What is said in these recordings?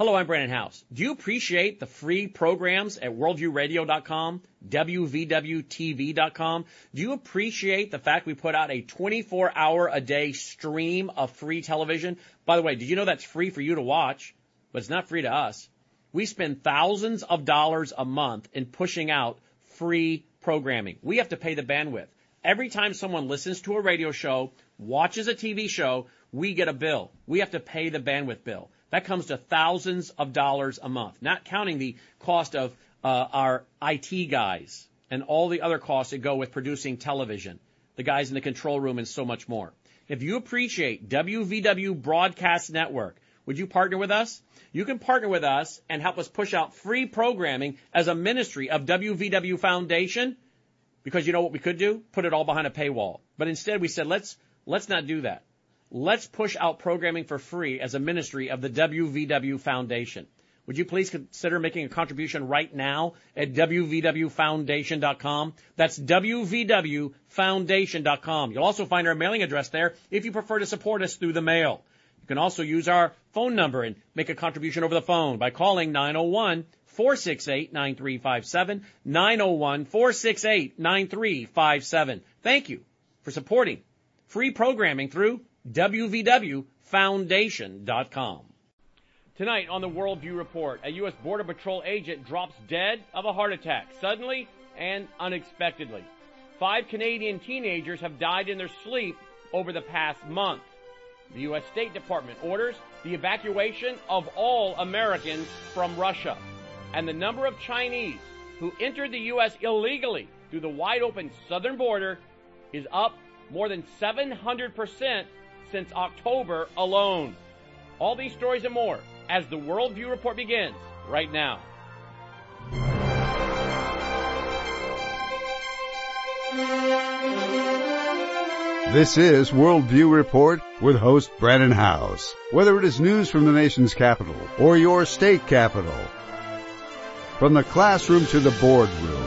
Hello, I'm Brandon House. Do you appreciate the free programs at worldviewradio.com, WVWTV.com? Do you appreciate the fact we put out a 24-hour-a-day stream of free television? By the way, did you know that's free for you to watch, but it's not free to us? We spend thousands of dollars a month in pushing out free programming. We have to pay the bandwidth. Every time someone listens to a radio show, watches a TV show, we get a bill. We have to pay the bandwidth bill. That comes to thousands of dollars a month, not counting the cost of our IT guys and all the other costs that go with producing television, the guys in the control room, and so much more. If you appreciate WVW Broadcast Network, would you partner with us? You can partner with us and help us push out free programming as a ministry of WVW Foundation, because you know what we could do? Put it all behind a paywall. But instead we said, let's not do that. Let's push out programming for free as a ministry of the WVW Foundation. Would you please consider making a contribution right now at WVWFoundation.com? That's WVWFoundation.com. You'll also find our mailing address there if you prefer to support us through the mail. You can also use our phone number and make a contribution over the phone by calling 901-468-9357, 901-468-9357. Thank you for supporting free programming through WVWFoundation.com. Tonight on the Worldview Report, a U.S. Border Patrol agent drops dead of a heart attack, suddenly and unexpectedly. 5 Canadian teenagers have died in their sleep over the past month. The U.S. State Department orders the evacuation of all Americans from Russia. And the number of Chinese who entered the U.S. illegally through the wide-open southern border is up more than 700% since October alone. All these stories and more as the Worldview Report begins right now. This is Worldview Report with host Brandon House. Whether it is news from the nation's capital or your state capital, from the classroom to the boardroom,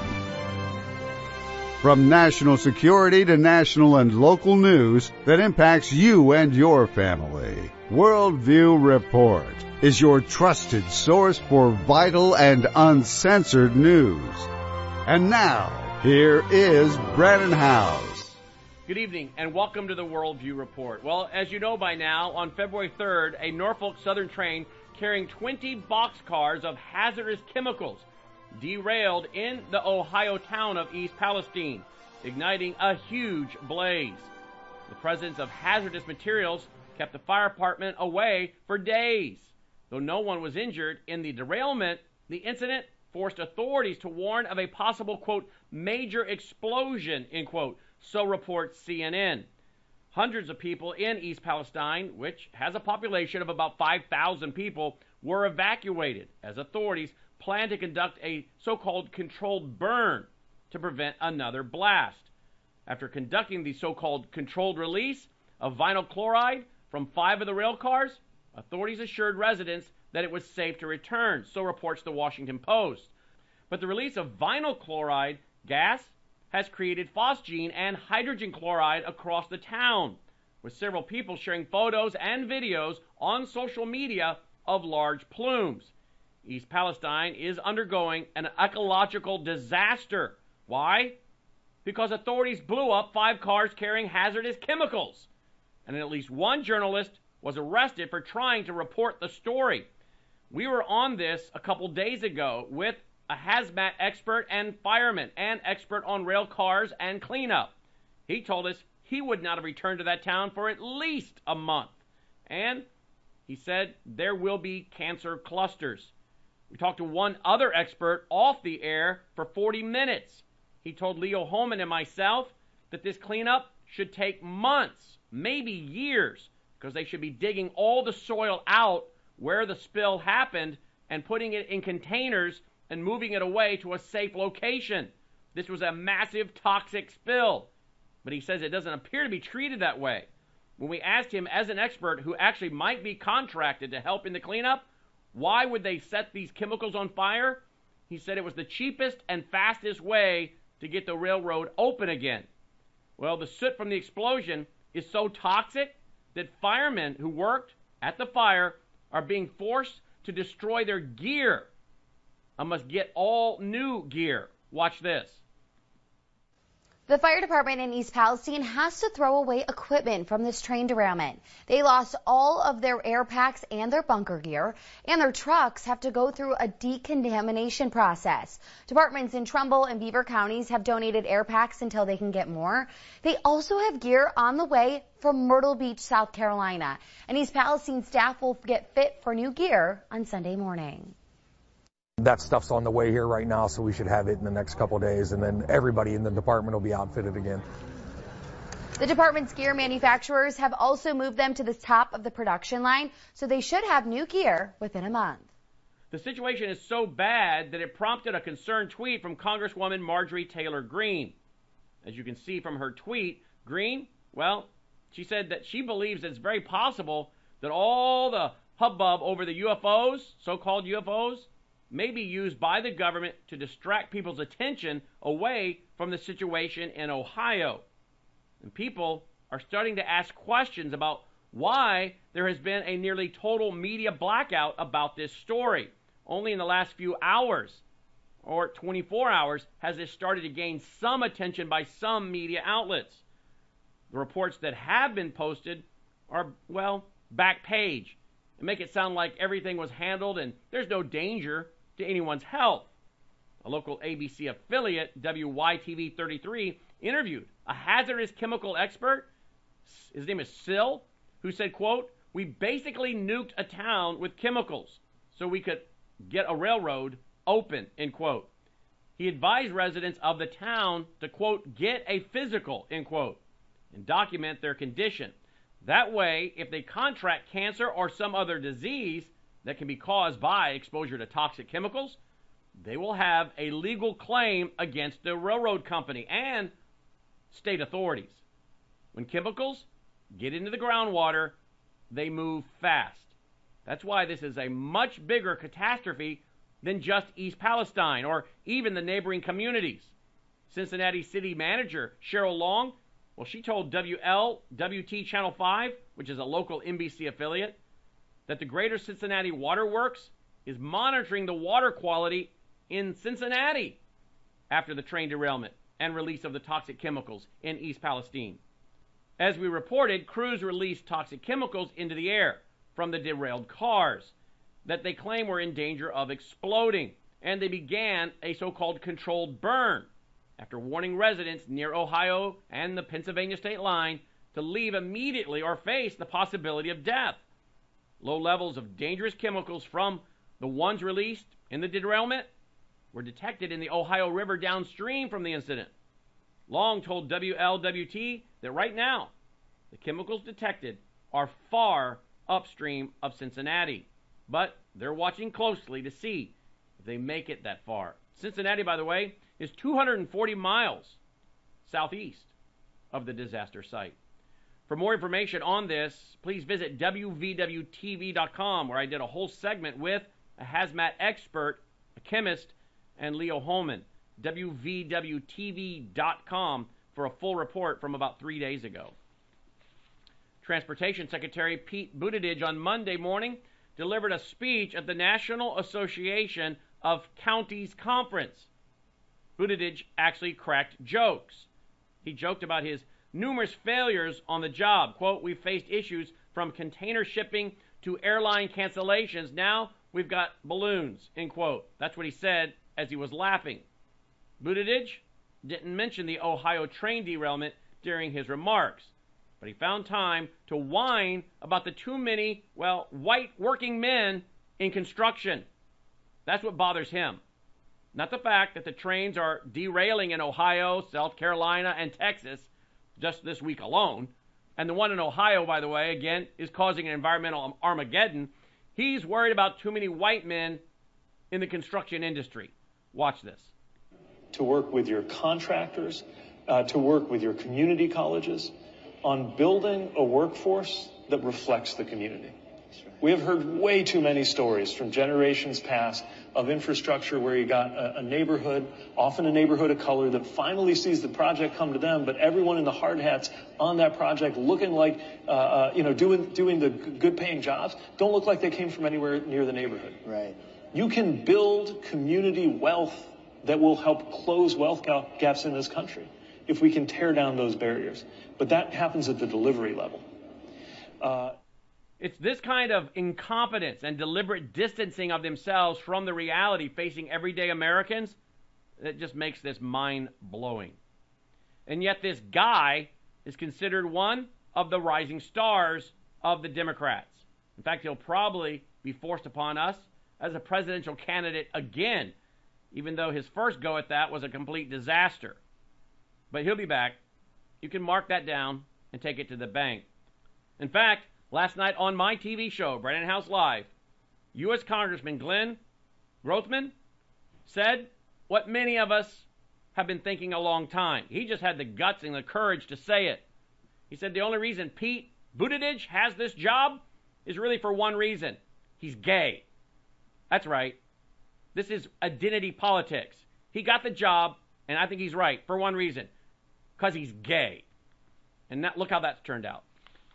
from national security to national and local news that impacts you and your family, Worldview Report is your trusted source for vital and uncensored news. And now, here is Brandon House. Good evening, and welcome to the Worldview Report. Well, as you know by now, on February 3rd, a Norfolk Southern train carrying 20 boxcars of hazardous chemicals derailed in the Ohio town of East Palestine, igniting a huge blaze. The presence of hazardous materials kept the fire department away for days. Though no one was injured in the derailment, the incident forced authorities to warn of a possible, quote, major explosion, end quote, so reports CNN. Hundreds of people in East Palestine, which has a population of about 5,000 people, were evacuated as authorities plan to conduct a so-called controlled burn to prevent another blast. After conducting the so-called controlled release of vinyl chloride from 5 of the rail cars, authorities assured residents that it was safe to return, so reports the Washington Post. But the release of vinyl chloride gas has created phosgene and hydrogen chloride across the town, with several people sharing photos and videos on social media of large plumes. East Palestine is undergoing an ecological disaster. Why? Because authorities blew up 5 cars carrying hazardous chemicals. And at least one journalist was arrested for trying to report the story. We were on this a couple days ago with a hazmat expert and fireman and expert on rail cars and cleanup. He told us he would not have returned to that town for at least a month. And he said there will be cancer clusters. We talked to one other expert off the air for 40 minutes. He told Leo Holman and myself that this cleanup should take months, maybe years, because they should be digging all the soil out where the spill happened and putting it in containers and moving it away to a safe location. This was a massive toxic spill. But he says it doesn't appear to be treated that way. When we asked him, as an expert who actually might be contracted to help in the cleanup, why would they set these chemicals on fire? He said it was the cheapest and fastest way to get the railroad open again. Well, the soot from the explosion is so toxic that firemen who worked at the fire are being forced to destroy their gear. I must get all new gear. Watch this. The fire department in East Palestine has to throw away equipment from this train derailment. They lost all of their air packs and their bunker gear, and their trucks have to go through a decontamination process. Departments in Trumbull and Beaver counties have donated air packs until they can get more. They also have gear on the way from Myrtle Beach, South Carolina. And East Palestine staff will get fit for new gear on Sunday morning. That stuff's on the way here right now, so we should have it in the next couple of days, and then everybody in the department will be outfitted again. The department's gear manufacturers have also moved them to the top of the production line, so they should have new gear within a month. The situation is so bad that it prompted a concerned tweet from Congresswoman Marjorie Taylor Greene. As you can see from her tweet, Greene, well, she said that she believes it's very possible that all the hubbub over the UFOs, so-called UFOs, may be used by the government to distract people's attention away from the situation in Ohio. And people are starting to ask questions about why there has been a nearly total media blackout about this story. Only in the last few hours, or 24 hours, has this started to gain some attention by some media outlets. The reports that have been posted are, well, back page and make it sound like everything was handled and there's no danger to anyone's health. A local ABC affiliate, WYTV 33, interviewed a hazardous chemical expert, his name is Sill, who said, quote, "We basically nuked a town with chemicals so we could get a railroad open," end quote. He advised residents of the town to, quote, "get a physical," end quote, and document their condition. That way, if they contract cancer or some other disease that can be caused by exposure to toxic chemicals, they will have a legal claim against the railroad company and state authorities. When chemicals get into the groundwater, they move fast. That's why this is a much bigger catastrophe than just East Palestine or even the neighboring communities. Cincinnati City Manager Cheryl Long, well, she told WLWT Channel 5, which is a local NBC affiliate, that the Greater Cincinnati Water Works is monitoring the water quality in Cincinnati after the train derailment and release of the toxic chemicals in East Palestine. As we reported, crews released toxic chemicals into the air from the derailed cars that they claim were in danger of exploding, and they began a so-called controlled burn after warning residents near Ohio and the Pennsylvania state line to leave immediately or face the possibility of death. Low levels of dangerous chemicals from the ones released in the derailment were detected in the Ohio River downstream from the incident. Long told WLWT that right now, the chemicals detected are far upstream of Cincinnati, but they're watching closely to see if they make it that far. Cincinnati, by the way, is 240 miles southeast of the disaster site. For more information on this, please visit WVWTV.com, where I did a whole segment with a hazmat expert, a chemist, and Leo Holman. WVWTV.com for a full report from about 3 days ago. Transportation Secretary Pete Buttigieg on Monday morning delivered a speech at the National Association of Counties Conference. Buttigieg actually cracked jokes. He joked about his numerous failures on the job. Quote, "We've faced issues from container shipping to airline cancellations. Now we've got balloons," end quote. That's what he said as he was laughing. Buttigieg didn't mention the Ohio train derailment during his remarks, but he found time to whine about the too many, well, white working men in construction. That's what bothers him. Not the fact that the trains are derailing in Ohio, South Carolina, and Texas just this week alone. And the one in Ohio, by the way, again, is causing an environmental Armageddon. He's worried about too many white men in the construction industry. Watch this. To work with your contractors, to work with your community colleges on building a workforce that reflects the community. We have heard way too many stories from generations past of infrastructure where you got a neighborhood, often a neighborhood of color, that finally sees the project come to them, but everyone in the hard hats on that project looking like, doing the good paying jobs, don't look like they came from anywhere near the neighborhood. Right. You can build community wealth that will help close wealth gaps in this country if we can tear down those barriers. But that happens at the delivery level. It's this kind of incompetence and deliberate distancing of themselves from the reality facing everyday Americans that just makes this mind-blowing. And yet this guy is considered one of the rising stars of the Democrats. In fact, he'll probably be forced upon us as a presidential candidate again, even though his first go at that was a complete disaster. But he'll be back. You can mark that down and take it to the bank. In fact, last night on my TV show, Brennan House Live, U.S. Congressman Glenn Grothman said what many of us have been thinking a long time. He just had the guts and the courage to say it. He said the only reason Pete Buttigieg has this job is really for one reason. He's gay. That's right. This is identity politics. He got the job, and I think he's right, for one reason. Because he's gay. And look how that's turned out.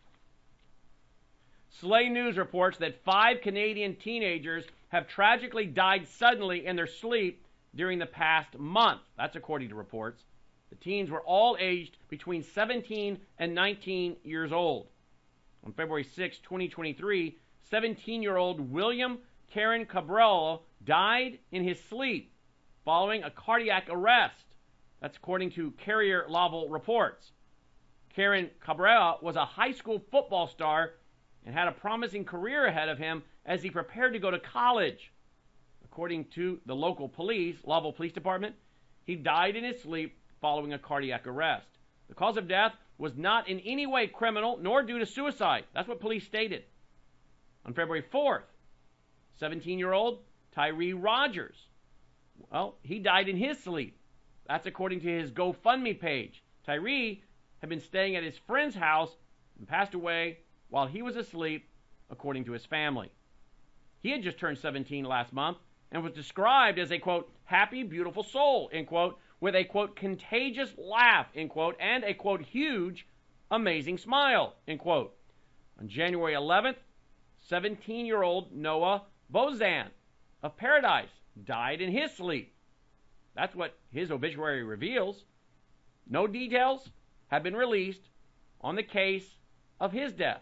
Slay News reports that 5 Canadian teenagers have tragically died suddenly in their sleep during the past month. That's according to reports. The teens were all aged between 17 and 19 years old. On February 6, 2023, 17-year-old William Karen Cabral died in his sleep following a cardiac arrest. That's according to Carrier Laval reports. Karen Cabral was a high school football star and had a promising career ahead of him as he prepared to go to college. According to the local police, Laval Police Department, he died in his sleep following a cardiac arrest. The cause of death was not in any way criminal nor due to suicide. That's what police stated. On February 4th, 17-year-old Tyree Rogers, well, he died in his sleep. That's according to his GoFundMe page. Tyree had been staying at his friend's house and passed away while he was asleep, according to his family. He had just turned 17 last month and was described as a, quote, happy, beautiful soul, end quote, with a, quote, contagious laugh, end quote, and a, quote, huge, amazing smile, end quote. On January 11th, 17-year-old Noah Bozan of Paradise died in his sleep. That's what his obituary reveals. No details have been released on the case of his death.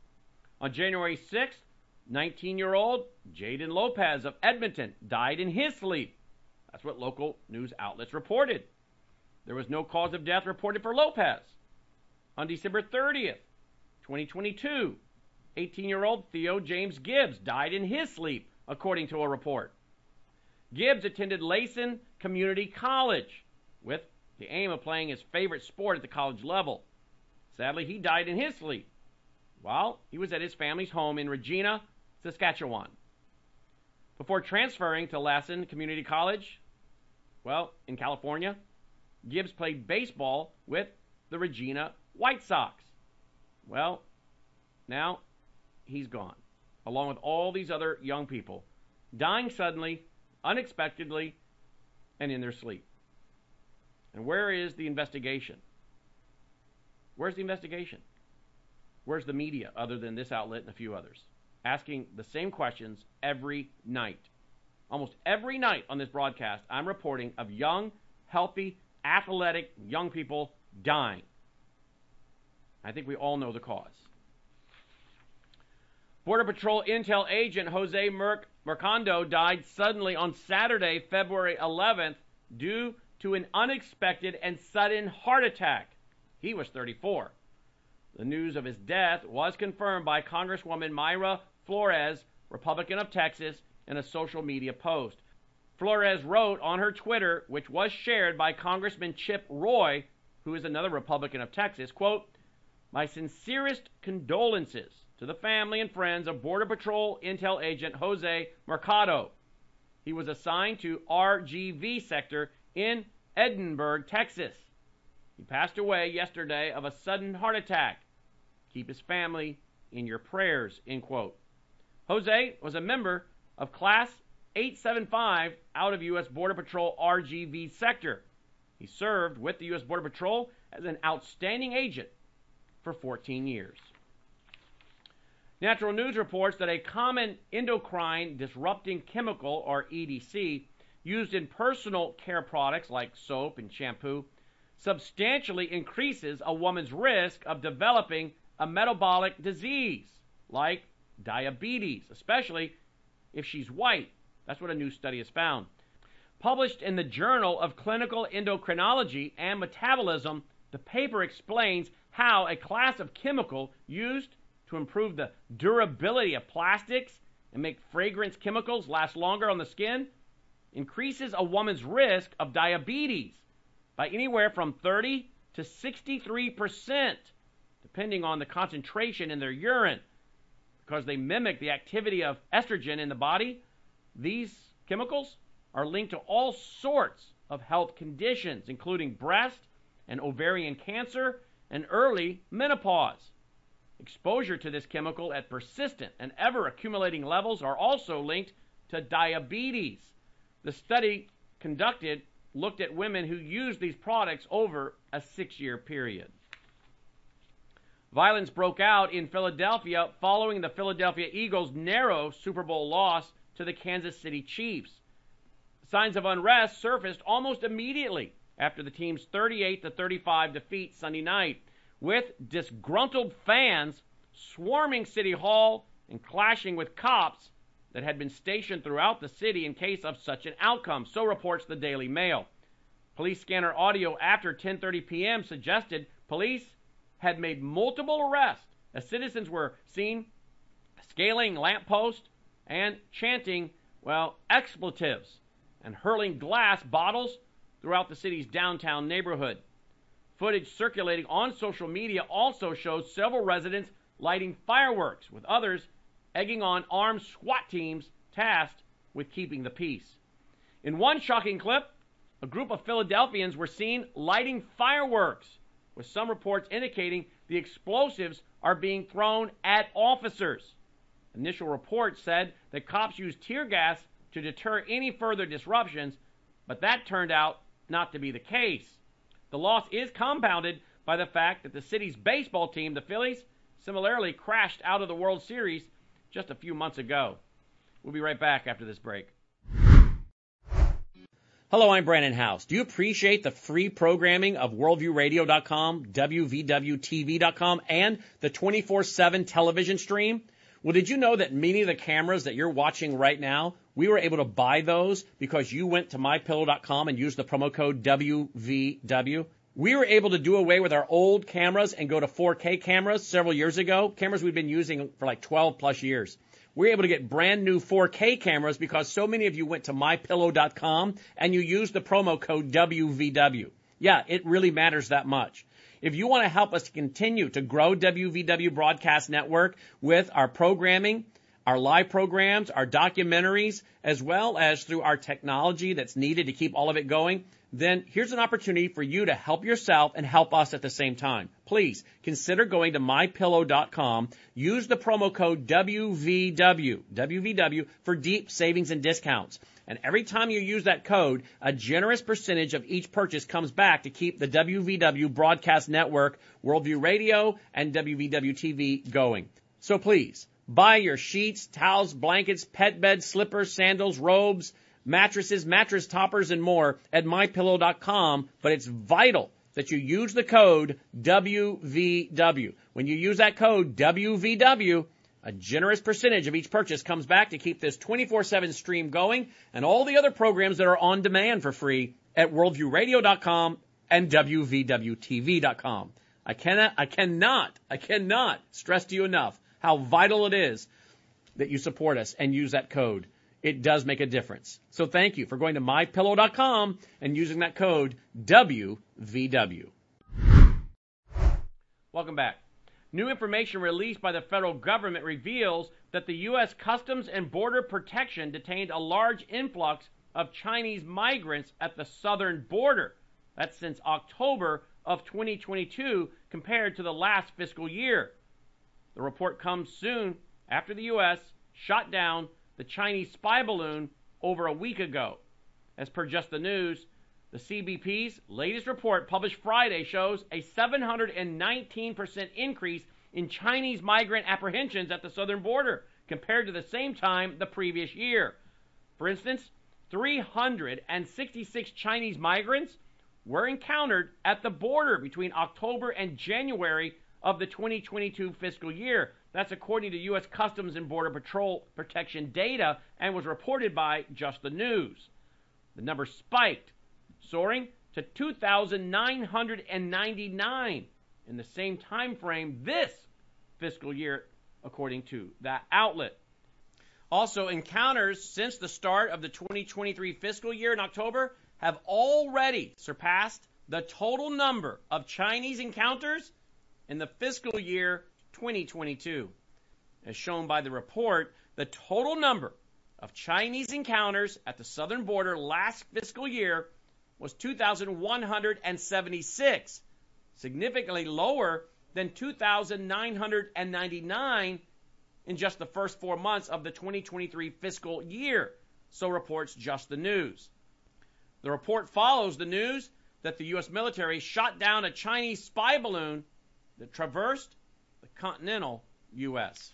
On January 6th, 19-year-old Jaden Lopez of Edmonton died in his sleep. That's what local news outlets reported. There was no cause of death reported for Lopez. On December 30th, 2022, 18-year-old Theo James Gibbs died in his sleep, according to a report. Gibbs attended Layson Community College with the aim of playing his favorite sport at the college level. Sadly, he died in his sleep while he was at his family's home in Regina, Saskatchewan. Before transferring to Layson Community College, well, in California, Gibbs played baseball with the Regina White Sox. Well, now he's gone, along with all these other young people, dying suddenly, unexpectedly, and in their sleep. And where is the investigation? Where's the investigation? Where's the media, other than this outlet and a few others, asking the same questions every night? Almost every night on this broadcast, I'm reporting of young, healthy, athletic young people dying. I think we all know the cause. Border Patrol Intel agent Jose Mercado died suddenly on Saturday, February 11th, due to an unexpected and sudden heart attack. He was 34. The news of his death was confirmed by Congresswoman Mayra Flores, Republican of Texas, in a social media post. Flores wrote on her Twitter, which was shared by Congressman Chip Roy, who is another Republican of Texas, quote, "My sincerest condolences to the family and friends of Border Patrol Intel agent Jose Mercado. He was assigned to RGV sector in Edinburgh, Texas. He passed away yesterday of a sudden heart attack. Keep his family in your prayers," end quote. Jose was a member of Class 875 out of U.S. Border Patrol RGV sector. He served with the U.S. Border Patrol as an outstanding agent for 14 years. Natural News reports that a common endocrine disrupting chemical, or EDC, used in personal care products like soap and shampoo substantially increases a woman's risk of developing a metabolic disease like diabetes, especially if she's white. That's what a new study has found. Published in the Journal of Clinical Endocrinology and Metabolism, the paper explains how a class of chemical used to improve the durability of plastics and make fragrance chemicals last longer on the skin increases a woman's risk of diabetes by anywhere from 30 to 63%, depending on the concentration in their urine. Because they mimic the activity of estrogen in the body, these chemicals are linked to all sorts of health conditions, including breast and ovarian cancer and early menopause. Exposure to this chemical at persistent and ever-accumulating levels are also linked to diabetes. The study conducted looked at women who used these products over a 6-year period. Violence broke out in Philadelphia following the Philadelphia Eagles' narrow Super Bowl loss to the Kansas City Chiefs. Signs of unrest surfaced almost immediately after the team's 38-35 defeat Sunday night, with disgruntled fans swarming City Hall and clashing with cops that had been stationed throughout the city in case of such an outcome, so reports the Daily Mail. Police scanner audio after 10:30 p.m. suggested police had made multiple arrests as citizens were seen scaling lampposts and chanting, expletives and hurling glass bottles throughout the city's downtown neighborhood. Footage circulating on social media also shows several residents lighting fireworks, with others egging on armed SWAT teams tasked with keeping the peace. In one shocking clip, a group of Philadelphians were seen lighting fireworks, with some reports indicating the explosives are being thrown at officers. Initial reports said that cops used tear gas to deter any further disruptions, but that turned out not to be the case. The loss is compounded by the fact that the city's baseball team, the Phillies, similarly crashed out of the World Series just a few months ago. We'll be right back after this break. Hello, I'm Brandon House. Do you appreciate the free programming of WorldviewRadio.com, WVWTV.com, and the 24/7 television stream? Well, did you know that many of the cameras that you're watching right now, we were able to buy those because you went to MyPillow.com and used the promo code WVW? We were able to do away with our old cameras and go to 4K cameras several years ago, cameras we've been using for like 12 plus years. We're able to get brand new 4K cameras because so many of you went to MyPillow.com and you used the promo code WVW. Yeah, it really matters that much. If you want to help us continue to grow WVW Broadcast Network with our programming, our live programs, our documentaries, as well as through our technology that's needed to keep all of it going, then here's an opportunity for you to help yourself and help us at the same time. Please consider going to MyPillow.com. Use the promo code WVW for deep savings and discounts. And every time you use that code, a generous percentage of each purchase comes back to keep the WVW Broadcast Network, Worldview Radio, and WVW TV going. So please, buy your sheets, towels, blankets, pet beds, slippers, sandals, robes, mattresses, mattress toppers, and more at MyPillow.com, but it's vital that you use the code WVW. When you use that code WVW, a generous percentage of each purchase comes back to keep this 24/7 stream going and all the other programs that are on demand for free at WorldviewRadio.com and WVWTV.com. I cannot stress to you enough how vital it is that you support us and use that code. It does make a difference. So thank you for going to MyPillow.com and using that code WVW. Welcome back. New information released by the federal government reveals that the U.S. Customs and Border Protection detained a large influx of Chinese migrants at the southern border. That's since October of 2022 compared to the last fiscal year. The report comes soon after the U.S. shot down the Chinese spy balloon over a week ago. As per Just the News, the CBP's latest report published Friday shows a 719% increase in Chinese migrant apprehensions at the southern border compared to the same time the previous year. For instance, 366 Chinese migrants were encountered at the border between October and January of the 2022 fiscal year. That's according to U.S. Customs and Border Patrol protection data and was reported by Just the News. The number spiked, soaring to 2,999 in the same time frame this fiscal year, according to that outlet. Also, encounters since the start of the 2023 fiscal year in October have already surpassed the total number of Chinese encounters in the fiscal year 2022. As shown by the report, the total number of Chinese encounters at the southern border last fiscal year was 2,176, significantly lower than 2,999 in just the first 4 months of the 2023 fiscal year, so reports Just the News. The report follows the news that the U.S. military shot down a Chinese spy balloon that traversed the continental U.S.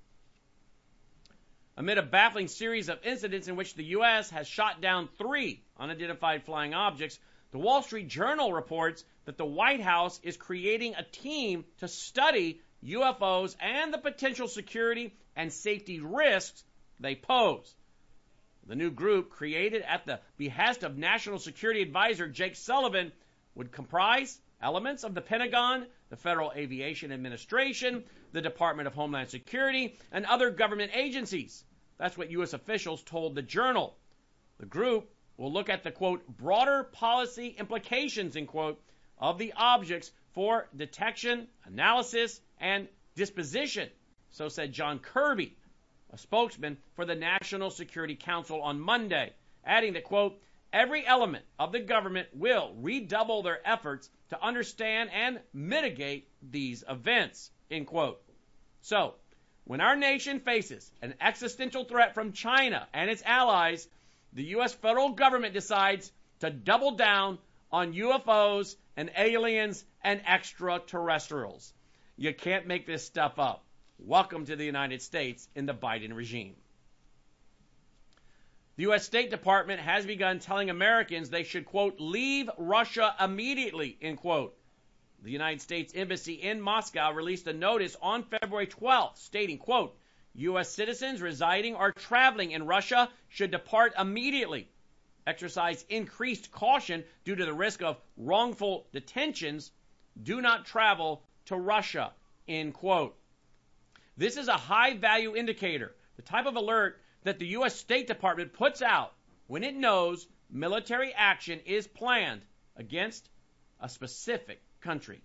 Amid a baffling series of incidents in which the U.S. has shot down 3 unidentified flying objects, the Wall Street Journal reports that the White House is creating a team to study UFOs and the potential security and safety risks they pose. The new group, created at the behest of National Security Advisor Jake Sullivan, would comprise elements of the Pentagon, the Federal Aviation Administration, the Department of Homeland Security, and other government agencies. That's what U.S. officials told the Journal. The group will look at the, quote, broader policy implications, end quote, of the objects for detection, analysis, and disposition. So said John Kirby, a spokesman for the National Security Council on Monday, adding that, quote, every element of the government will redouble their efforts to understand and mitigate these events, end quote. So, when our nation faces an existential threat from China and its allies, the U.S. federal government decides to double down on UFOs and aliens and extraterrestrials. You can't make this stuff up. Welcome to the United States in the Biden regime. The U.S. State Department has begun telling Americans they should, quote, leave Russia immediately, end quote. The United States Embassy in Moscow released a notice on February 12th stating, quote, U.S. citizens residing or traveling in Russia should depart immediately, exercise increased caution due to the risk of wrongful detentions, do not travel to Russia, end quote. This is a high-value indicator, the type of alert that the U.S. State Department puts out when it knows military action is planned against a specific country.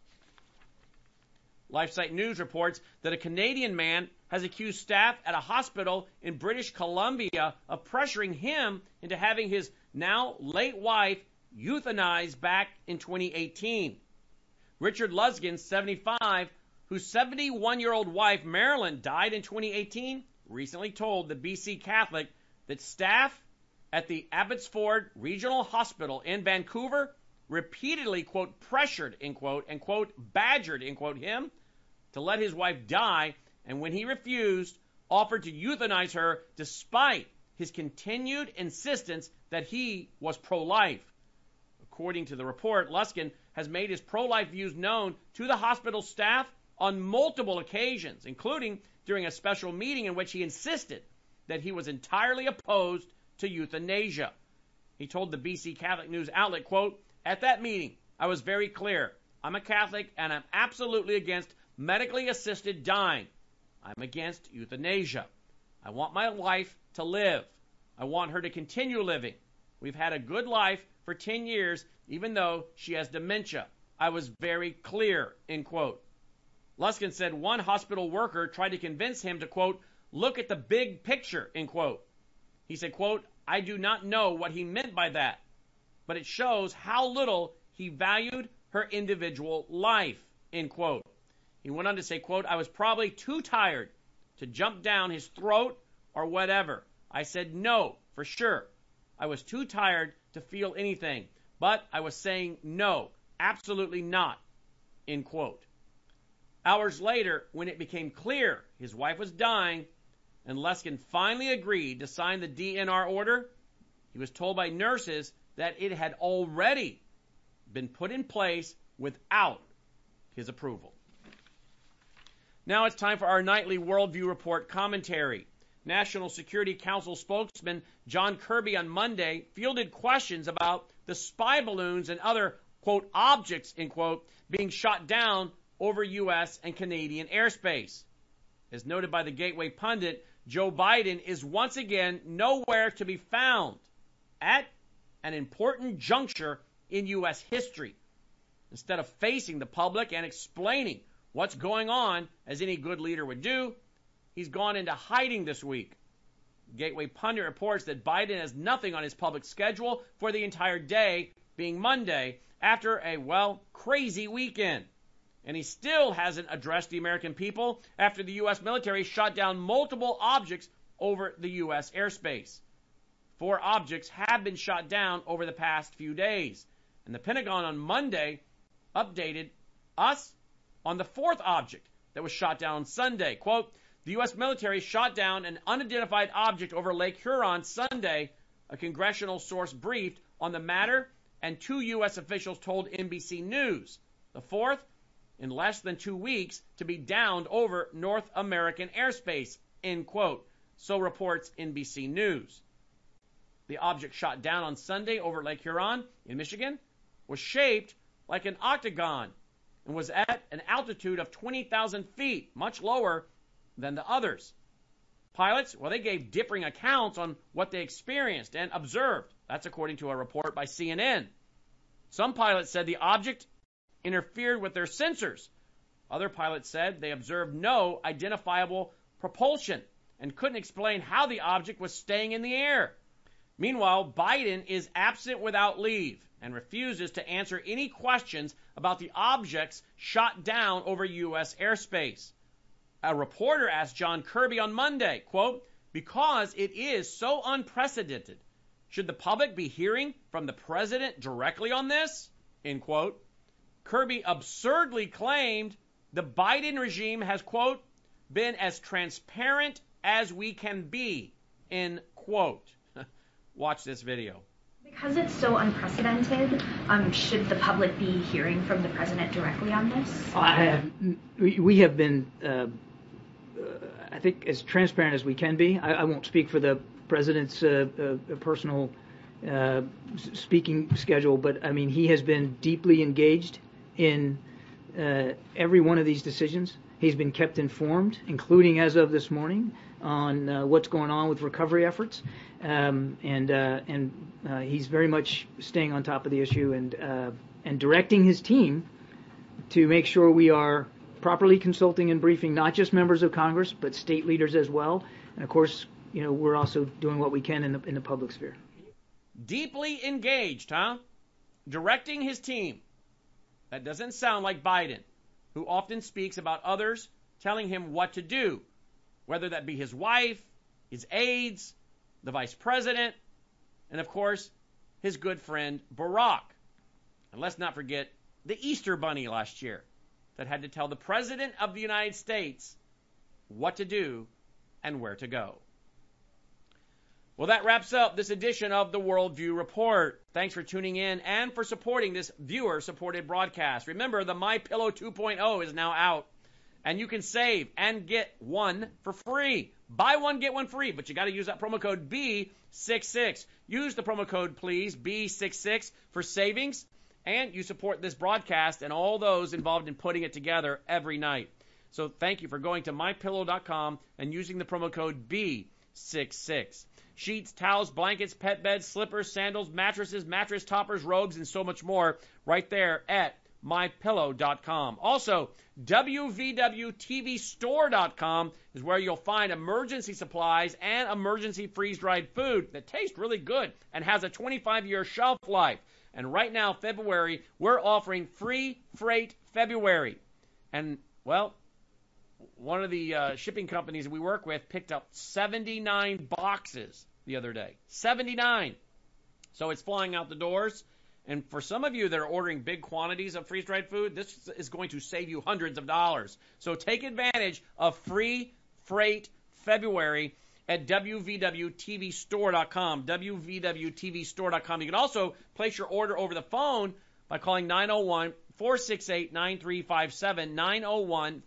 LifeSite News reports that a Canadian man has accused staff at a hospital in British Columbia of pressuring him into having his now late wife euthanized back in 2018. Richard Luskin, 75, whose 71-year-old wife Marilyn died in 2018, recently told the BC Catholic that staff at the Abbotsford Regional Hospital in Vancouver repeatedly, quote, pressured, end quote, and, quote, badgered, end quote, him to let his wife die, and when he refused, offered to euthanize her despite his continued insistence that he was pro-life. According to the report, Luskin has made his pro-life views known to the hospital staff on multiple occasions, including during a special meeting in which he insisted that he was entirely opposed to euthanasia. He told the BC Catholic News outlet, quote, at that meeting, I was very clear. I'm a Catholic and I'm absolutely against medically assisted dying. I'm against euthanasia. I want my wife to live. I want her to continue living. We've had a good life for 10 years, even though she has dementia. I was very clear, end quote. Luskin said one hospital worker tried to convince him to, quote, look at the big picture, end quote. He said, quote, I do not know what he meant by that, but it shows how little he valued her individual life, end quote. He went on to say, quote, I was probably too tired to jump down his throat or whatever. I said no, for sure. I was too tired to feel anything, but I was saying no, absolutely not, end quote. Hours later, when it became clear his wife was dying and Luskin finally agreed to sign the DNR order, he was told by nurses that it had already been put in place without his approval. Now it's time for our nightly Worldview Report commentary. National Security Council spokesman John Kirby on Monday fielded questions about the spy balloons and other, quote, objects, end quote, being shot down over U.S. and Canadian airspace. As noted by the Gateway pundit, Joe Biden is once again nowhere to be found at an important juncture in U.S. history. Instead of facing the public and explaining what's going on, as any good leader would do, he's gone into hiding this week. Gateway pundit reports that Biden has nothing on his public schedule for the entire day, being Monday, after a, well, crazy weekend. And he still hasn't addressed the American people after the U.S. military shot down multiple objects over the U.S. airspace. 4 objects have been shot down over the past few days. And the Pentagon on Monday updated us on the 4th object that was shot down on Sunday. Quote, the U.S. military shot down an unidentified object over Lake Huron Sunday. A congressional source briefed on the matter, and 2 U.S. officials told NBC News. The 4th, in less than 2 weeks, to be downed over North American airspace, end quote. So reports NBC News. The object shot down on Sunday over Lake Huron in Michigan was shaped like an octagon and was at an altitude of 20,000 feet, much lower than the others. Pilots, well, they gave differing accounts on what they experienced and observed. That's according to a report by CNN. Some pilots said the object interfered with their sensors. Other pilots said they observed no identifiable propulsion and couldn't explain how the object was staying in the air. Meanwhile, Biden is absent without leave and refuses to answer any questions about the objects shot down over U.S. airspace. A reporter asked John Kirby on Monday, quote, because it is so unprecedented, should the public be hearing from the president directly on this? End quote. Kirby absurdly claimed the Biden regime has, quote, been as transparent as we can be, end quote. Watch this video. Because it's so unprecedented, should the public be hearing from the president directly on this? We have been, I think, as transparent as we can be. I won't speak for the president's personal speaking schedule, but I mean, he has been deeply engaged in every one of these decisions. He's been kept informed, including as of this morning, on what's going on with recovery efforts, and he's very much staying on top of the issue and directing his team to make sure we are properly consulting and briefing not just members of Congress but state leaders as well, and of course, you know, we're also doing what we can in the public sphere. Deeply engaged, huh? Directing his team. That doesn't sound like Biden, who often speaks about others telling him what to do, whether that be his wife, his aides, the vice president, and of course, his good friend Barack. And let's not forget the Easter Bunny last year that had to tell the President of the United States what to do and where to go. Well, that wraps up this edition of the Worldview Report. Thanks for tuning in and for supporting this viewer-supported broadcast. Remember, the MyPillow 2.0 is now out, and you can save and get one for free. Buy one, get one free, but you got to use that promo code B66. Use the promo code, please, B66 for savings, and you support this broadcast and all those involved in putting it together every night. So thank you for going to MyPillow.com and using the promo code B66. Sheets, towels, blankets, pet beds, slippers, sandals, mattresses, mattress toppers, robes, and so much more right there at MyPillow.com. Also, WVWTVStore.com is where you'll find emergency supplies and emergency freeze-dried food that taste really good and has a 25-year shelf life. And right now, February, we're offering free freight February. And, well, one of the shipping companies we work with picked up 79 boxes the other day. 79. So it's flying out the doors. And for some of you that are ordering big quantities of freeze-dried food, this is going to save you hundreds of dollars. So take advantage of free freight February at wvwtvstore.com, wvwtvstore.com. You can also place your order over the phone by calling 901-468-9357,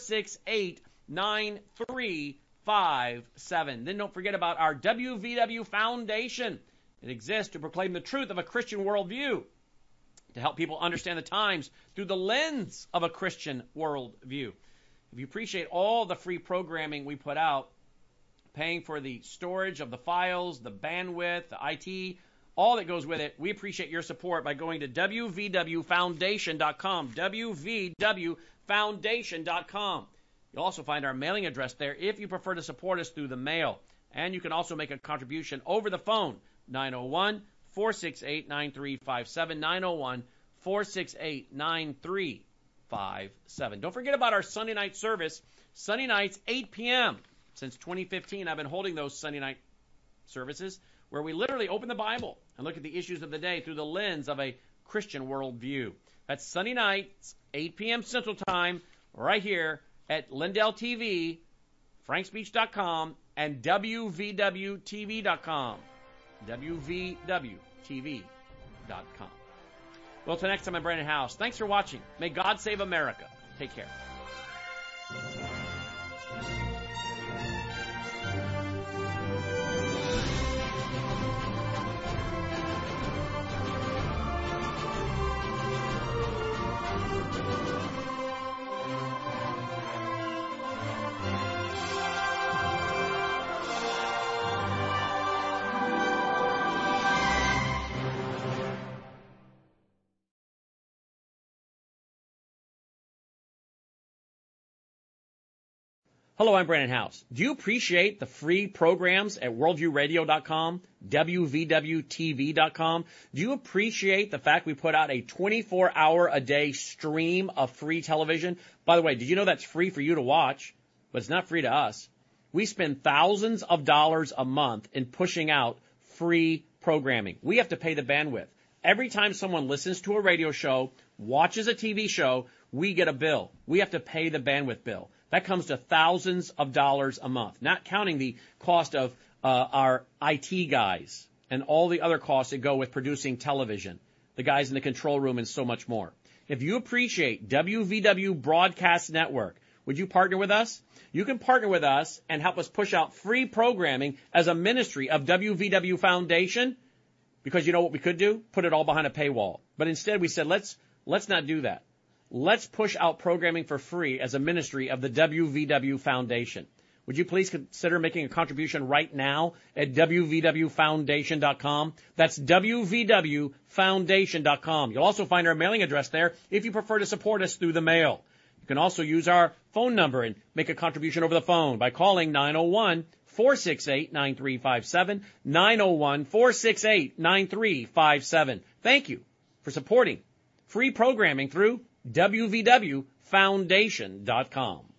901-468-9357. Then don't forget about our WVW Foundation. It exists to proclaim the truth of a Christian worldview, to help people understand the times through the lens of a Christian worldview. If you appreciate all the free programming we put out, paying for the storage of the files, the bandwidth, the IT, all that goes with it, we appreciate your support by going to wvwfoundation.com, wvwfoundation.com. You'll also find our mailing address there if you prefer to support us through the mail. And you can also make a contribution over the phone, 901-468-9357, 901-468-9357. Don't forget about our Sunday night service, Sunday nights, 8 p.m. Since 2015, I've been holding those Sunday night services where we literally open the Bible and look at the issues of the day through the lens of a Christian worldview. That's Sunday nights, 8 p.m. Central Time, right here at Lindell TV, frankspeech.com, and wvwtv.com. wvwtv.com. Well, till next time, I'm Brandon House. Thanks for watching. May God save America. Take care. Hello, I'm Brandon House. Do you appreciate the free programs at worldviewradio.com, wvwtv.com? Do you appreciate the fact we put out a 24-hour-a-day stream of free television? By the way, did you know that's free for you to watch, but it's not free to us? We spend thousands of dollars a month in pushing out free programming. We have to pay the bandwidth. Every time someone listens to a radio show, watches a TV show, we get a bill. We have to pay the bandwidth bill. That comes to thousands of dollars a month, not counting the cost of our IT guys and all the other costs that go with producing television, the guys in the control room, and so much more. If you appreciate WVW Broadcast Network, would you partner with us? You can partner with us and help us push out free programming as a ministry of WVW Foundation, because you know what we could do? Put it all behind a paywall. But instead we said, let's not do that. Let's push out programming for free as a ministry of the WVW Foundation. Would you please consider making a contribution right now at wvwfoundation.com? That's wvwfoundation.com. You'll also find our mailing address there if you prefer to support us through the mail. You can also use our phone number and make a contribution over the phone by calling 901-468-9357, 901-468-9357. Thank you for supporting free programming through wvwfoundation.com.